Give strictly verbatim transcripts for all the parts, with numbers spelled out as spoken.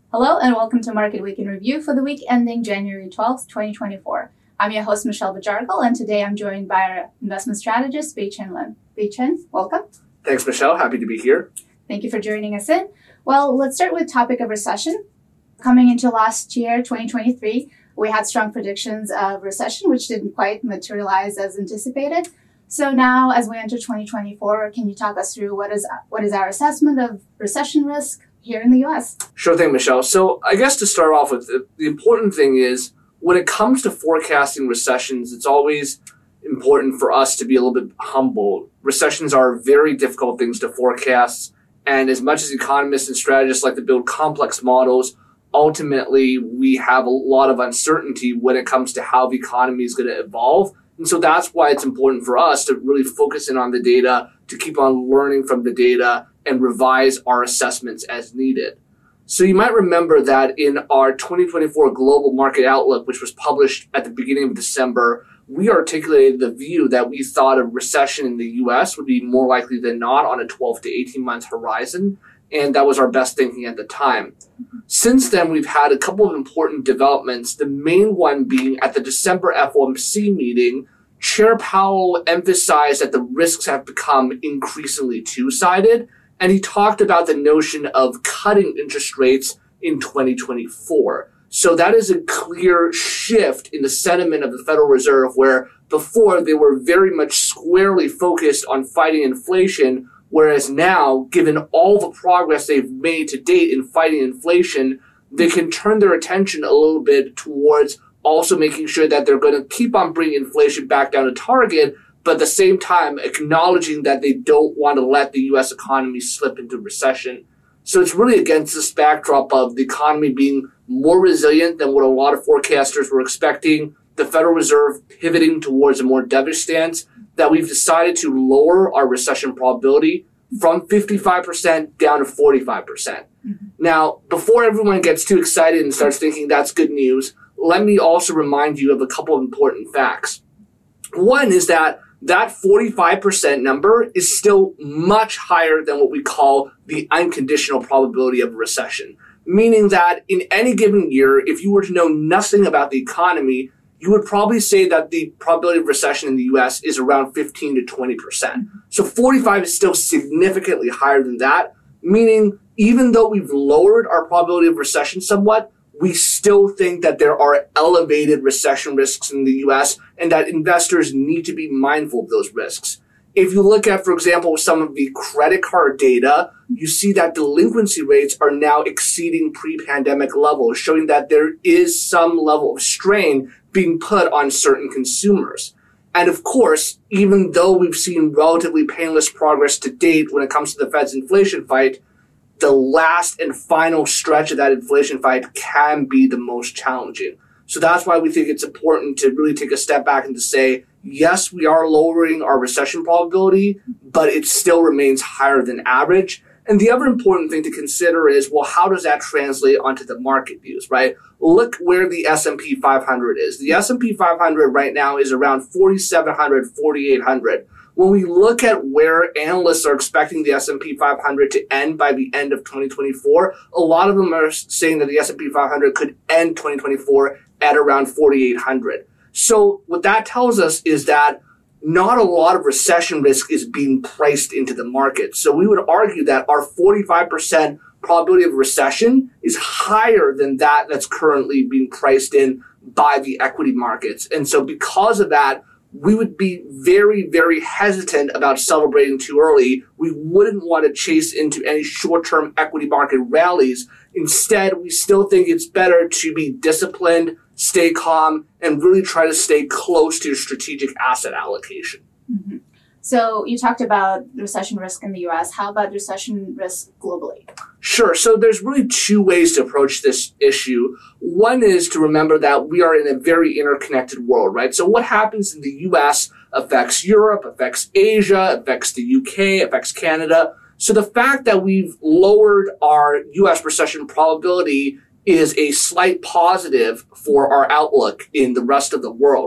Hello and welcome to Market Week in Review for the week ending January twelfth, twenty twenty-four. I'm your host, Michelle Bajargal, and today I'm joined by our investment strategist, Bei-Chen Lin. Bei-Chen, welcome. Thanks, Michelle. Happy to be here. Thank you for joining us in. Well, let's start with topic of recession. Coming into last year, twenty twenty-three, we had strong predictions of recession, which didn't quite materialize as anticipated. So now, as we enter twenty twenty-four, can you talk us through what is what is our assessment of recession risk here in the U S? Sure thing, Michelle. So I guess to start off with, the, the important thing is when it comes to forecasting recessions, it's always important for us to be a little bit humble. Recessions are very difficult things to forecast. And as much as economists and strategists like to build complex models, ultimately we have a lot of uncertainty when it comes to how the economy is going to evolve. And so that's why it's important for us to really focus in on the data, to keep on learning from the data and revise our assessments as needed. So you might remember that in our twenty twenty-four Global Market Outlook, which was published at the beginning of December, we articulated the view that we thought a recession in the U S would be more likely than not on a twelve to eighteen month horizon. And that was our best thinking at the time. Since then, we've had a couple of important developments, the main one being at the December F O M C meeting, Chair Powell emphasized that the risks have become increasingly two-sided, and he talked about the notion of cutting interest rates in twenty twenty-four. So that is a clear shift in the sentiment of the Federal Reserve, where before they were very much squarely focused on fighting inflation, whereas now, given all the progress they've made to date in fighting inflation, they can turn their attention a little bit towards also making sure that they're going to keep on bringing inflation back down to target, but at the same time acknowledging that they don't want to let the U S economy slip into recession. So it's really against this backdrop of the economy being more resilient than what a lot of forecasters were expecting, the Federal Reserve pivoting towards a more dovish stance, that we've decided to lower our recession probability from fifty-five percent down to forty-five percent. Mm-hmm. Now, before everyone gets too excited and starts thinking that's good news, let me also remind you of a couple of important facts. One is that that forty-five percent number is still much higher than what we call the unconditional probability of a recession, meaning that in any given year, if you were to know nothing about the economy, you would probably say that the probability of recession in the U S is around fifteen to twenty percent. So forty-five is still significantly higher than that, meaning even though we've lowered our probability of recession somewhat, we still think that there are elevated recession risks in the U S and that investors need to be mindful of those risks. If you look at, for example, some of the credit card data, you see that delinquency rates are now exceeding pre-pandemic levels, showing that there is some level of strain being put on certain consumers. And of course, even though we've seen relatively painless progress to date when it comes to the Fed's inflation fight, the last and final stretch of that inflation fight can be the most challenging. So that's why we think it's important to really take a step back and to say, yes, we are lowering our recession probability, but it still remains higher than average. And the other important thing to consider is, well, how does that translate onto the market views, right? Look where the S and P five hundred is. The S and P five hundred right now is around forty-seven hundred, forty-eight hundred. When we look at where analysts are expecting the S and P five hundred to end by the end of twenty twenty-four, a lot of them are saying that the S and P five hundred could end twenty twenty-four at around forty-eight hundred. So what that tells us is that not a lot of recession risk is being priced into the market. So we would argue that our forty-five percent probability of recession is higher than that that's currently being priced in by the equity markets. And so because of that, we would be very, very hesitant about celebrating too early. We wouldn't want to chase into any short-term equity market rallies. Instead, we still think it's better to be disciplined, stay calm, and really try to stay close to your strategic asset allocation. Mm-hmm. So you talked about recession risk in the U S. How about recession risk globally? Sure. So there's really two ways to approach this issue. One is to remember that we are in a very interconnected world, right? So what happens in the U S affects Europe, affects Asia, affects the U K, affects Canada. So the fact that we've lowered our U S recession probability is a slight positive for our outlook in the rest of the world.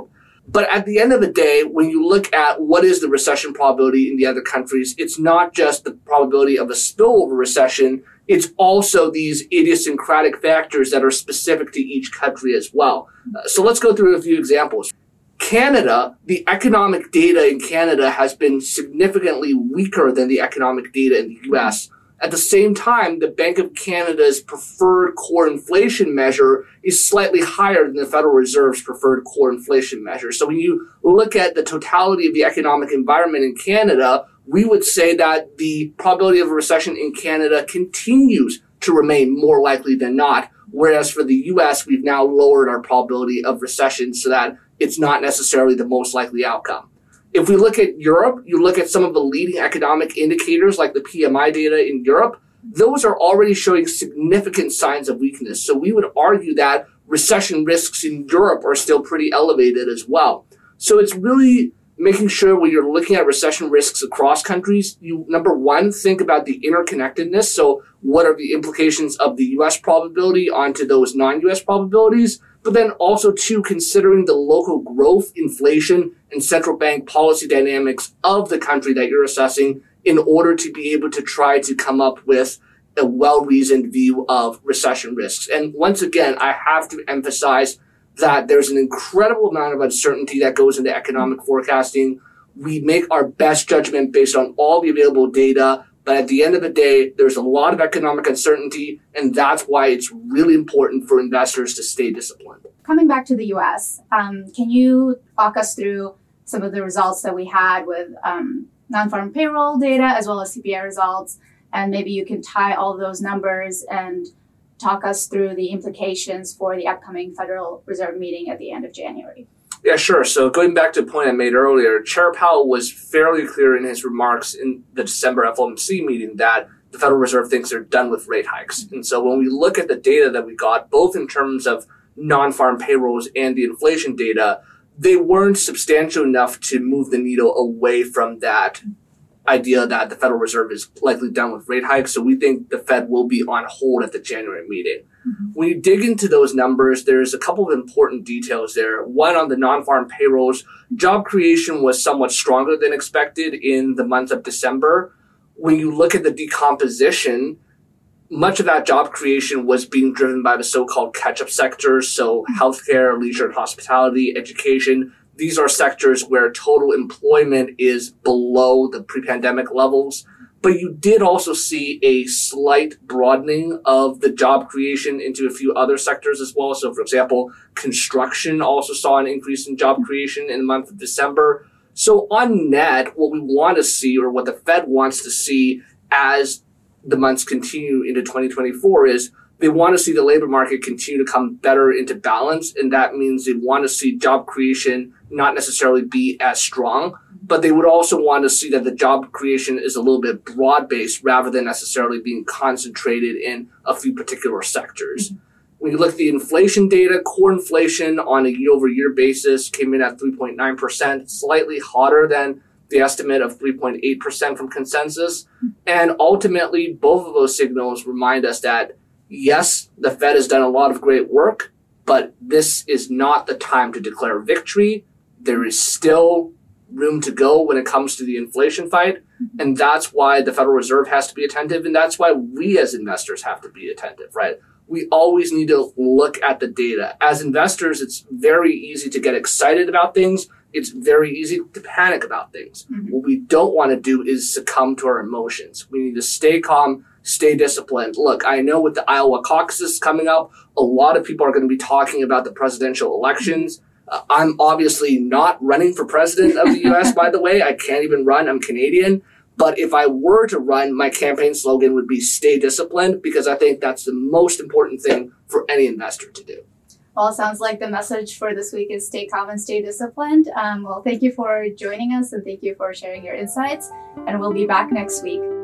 But at the end of the day, when you look at what is the recession probability in the other countries, it's not just the probability of a spillover recession, it's also these idiosyncratic factors that are specific to each country as well. Uh, so let's go through a few examples. Canada, the economic data in Canada has been significantly weaker than the economic data in the U S. At the same time, the Bank of Canada's preferred core inflation measure is slightly higher than the Federal Reserve's preferred core inflation measure. So when you look at the totality of the economic environment in Canada, we would say that the probability of a recession in Canada continues to remain more likely than not. Whereas for the U S, we've now lowered our probability of recession so that it's not necessarily the most likely outcome. If we look at Europe, you look at some of the leading economic indicators like the P M I data in Europe, those are already showing significant signs of weakness. So we would argue that recession risks in Europe are still pretty elevated as well. So it's really making sure when you're looking at recession risks across countries, you, number one, think about the interconnectedness. So what are the implications of the U S probability onto those non-U S probabilities? But then also, too, considering the local growth, inflation, and central bank policy dynamics of the country that you're assessing in order to be able to try to come up with a well-reasoned view of recession risks. And once again, I have to emphasize that there's an incredible amount of uncertainty that goes into economic forecasting. We make our best judgment based on all the available data. But at the end of the day, there's a lot of economic uncertainty, and that's why it's really important for investors to stay disciplined. Coming back to the U S, um, can you walk us through some of the results that we had with um, non-farm payroll data as well as C P I results? And maybe you can tie all those numbers and talk us through the implications for the upcoming Federal Reserve meeting at the end of January. Yeah, sure. So going back to a point I made earlier, Chair Powell was fairly clear in his remarks in the December F O M C meeting that the Federal Reserve thinks they're done with rate hikes. And so when we look at the data that we got, both in terms of non-farm payrolls and the inflation data, they weren't substantial enough to move the needle away from that idea that the Federal Reserve is likely done with rate hikes. So we think the Fed will be on hold at the January meeting. Mm-hmm. When you dig into those numbers, there's a couple of important details there. One, on the non-farm payrolls, job creation was somewhat stronger than expected in the month of December. When you look at the decomposition, much of that job creation was being driven by the so-called catch-up sectors, so healthcare, leisure and hospitality, education. These are sectors where total employment is below the pre-pandemic levels. But you did also see a slight broadening of the job creation into a few other sectors as well. So, for example, construction also saw an increase in job creation in the month of December. So on net, what we want to see, or what the Fed wants to see as the months continue into twenty twenty-four, is they want to see the labor market continue to come better into balance. And that means they want to see job creation not necessarily be as strong, but they would also want to see that the job creation is a little bit broad-based rather than necessarily being concentrated in a few particular sectors. Mm-hmm. When you look at the inflation data, core inflation on a year-over-year basis came in at three point nine percent, slightly hotter than the estimate of three point eight percent from consensus. Mm-hmm. And ultimately, both of those signals remind us that, yes, the Fed has done a lot of great work, but this is not the time to declare victory. There is still room to go when it comes to the inflation fight. And that's why the Federal Reserve has to be attentive. And that's why we as investors have to be attentive, right? We always need to look at the data. As investors, it's very easy to get excited about things. It's very easy to panic about things. Mm-hmm. What we don't want to do is succumb to our emotions. We need to stay calm, stay disciplined. Look, I know with the Iowa caucuses coming up, a lot of people are going to be talking about the presidential elections. Uh, I'm obviously not running for president of the U S, by the way. I can't even run. I'm Canadian. But if I were to run, my campaign slogan would be stay disciplined, because I think that's the most important thing for any investor to do. Well, it sounds like the message for this week is stay calm and stay disciplined. Um, well, thank you for joining us, and thank you for sharing your insights. And we'll be back next week.